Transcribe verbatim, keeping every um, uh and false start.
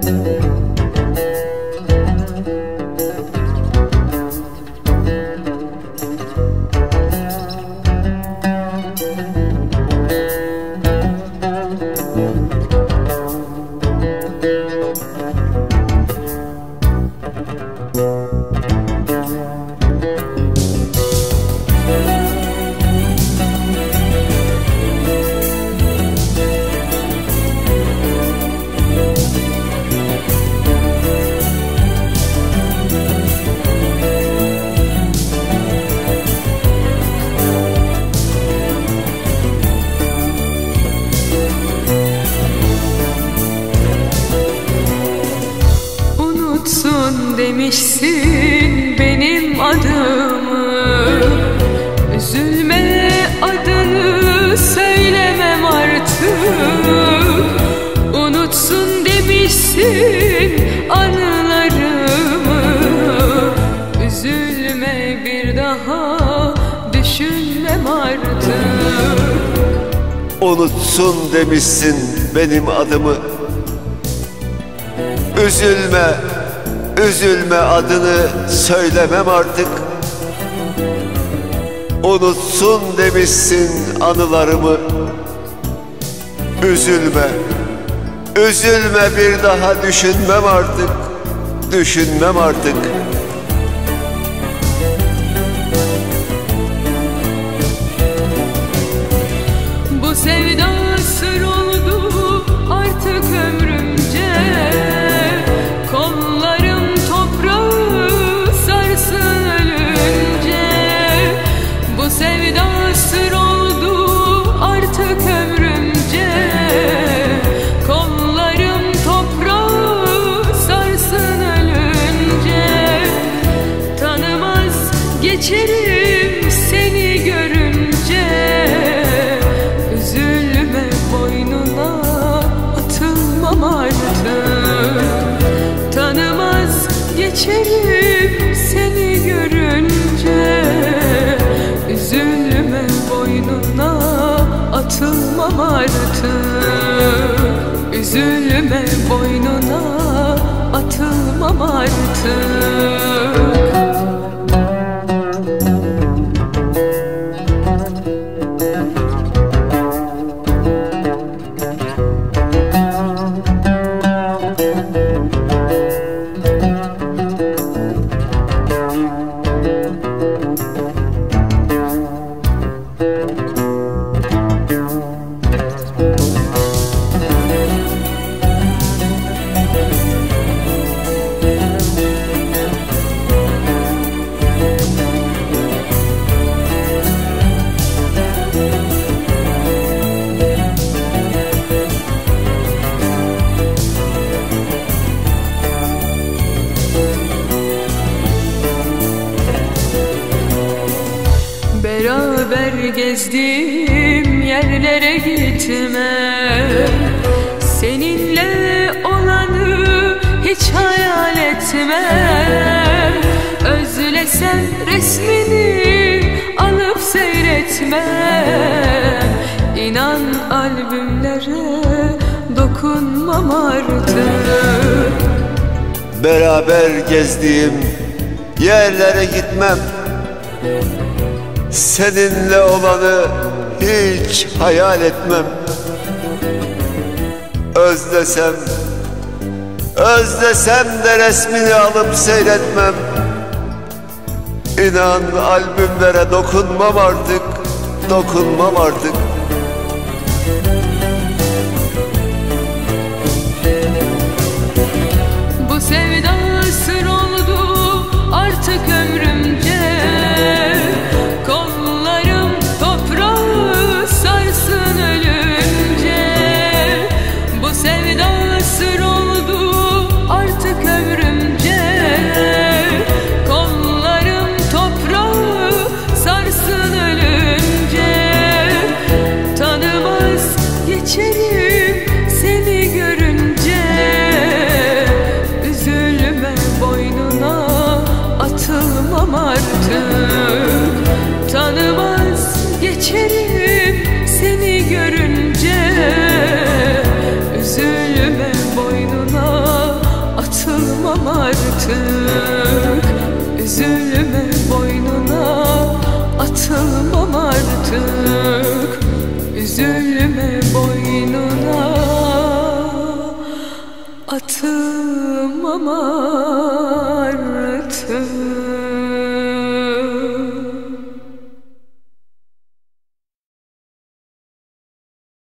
Demişsin benim adımı, üzülme adını söylemem artık. Unutsun demişsin anılarımı, üzülme bir daha düşünmem artık. Unutsun demişsin benim adımı, üzülme Üzülme adını söylemem artık. Unutsun demişsin anılarımı, üzülme Üzülme bir daha düşünmem artık, düşünmem artık. Bu sevda sır oldu artık ömrümce, kollarım toprağı sarsın ölünce. Bu sevda sır oldu artık ömrümce, kollarım toprağı sarsın ölünce. Tanımaz geçerim seni görünce, üzülme boynuna atılmam artık. Tanımaz geçerim seni görünce, üzülme boynuna atılmam artık. Üzülme boynuna atılmam artık. Beraber gezdiğim yerlere gitmem, seninle olanı hiç hayal etmem. Özlesem resmini alıp seyretmem, İnan albümlere dokunmam artık. Beraber gezdiğim yerlere gitmem, seninle olanı hiç hayal etmem. Özlesem, özlesem de resmini alıp seyretmem. İnan albümlere dokunmam artık, dokunmam artık. Bu sevda sır oldu artık ömrümce, kollarım toprağı sarsın ölünce. Bu sevda sır oldu artık ömrümce, kollarım toprağı sarsın ölünce. boynuna atılmam artık.